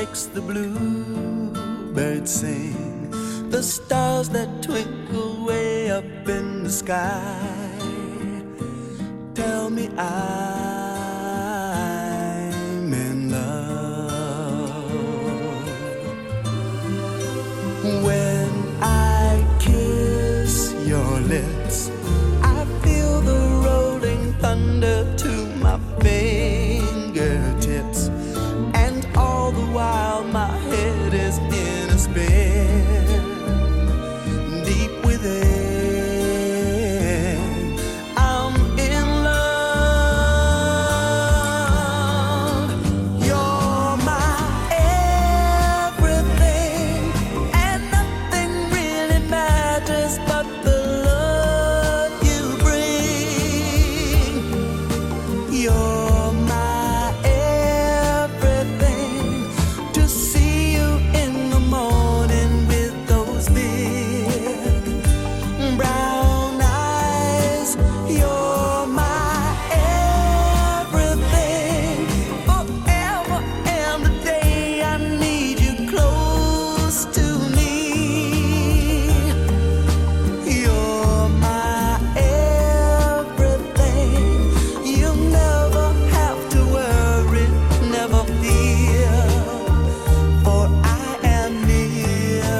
makes the bluebirds sing, the stars that twinkle way up in the sky tell me I'm in love. When I kiss your lips, I feel the rolling thunder to my fingertips, and all the while my head is in a spin. Deep within, I'm in love. You're my everything, and nothing really matters but the love you bring. You're my everything. To see you in the morning with those big brown eyes. You're my everything. Forever and a day I need you close to me. You're my everything. You never have to worry, never fear, for I am near.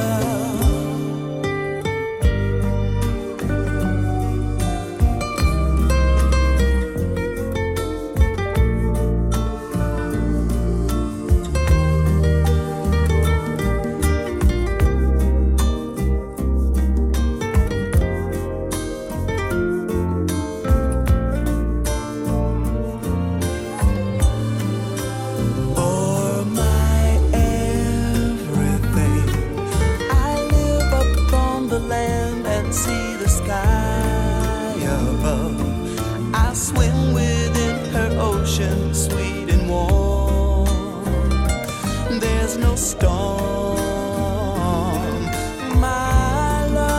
For my everything, I live up on the land and see the sky above. I swim within her ocean, sweet and warm. There's no storm, my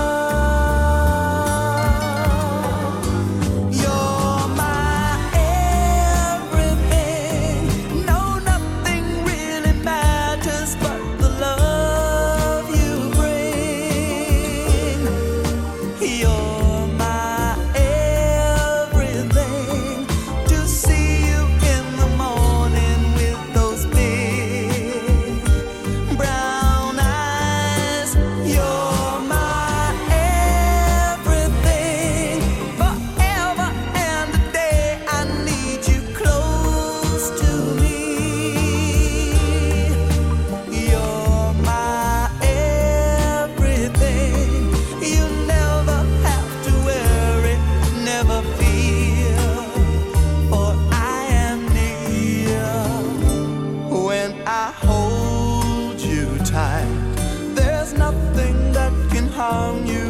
love. You're my everything. No, nothing really matters but the love you bring. You're my everything. To see you in the morning with those big brown eyes. You're my everything. Forever and a day I need you close to me. You're my everything. You never have to worry, never fear, for I am near. When I hold you tight, there's nothing that can harm you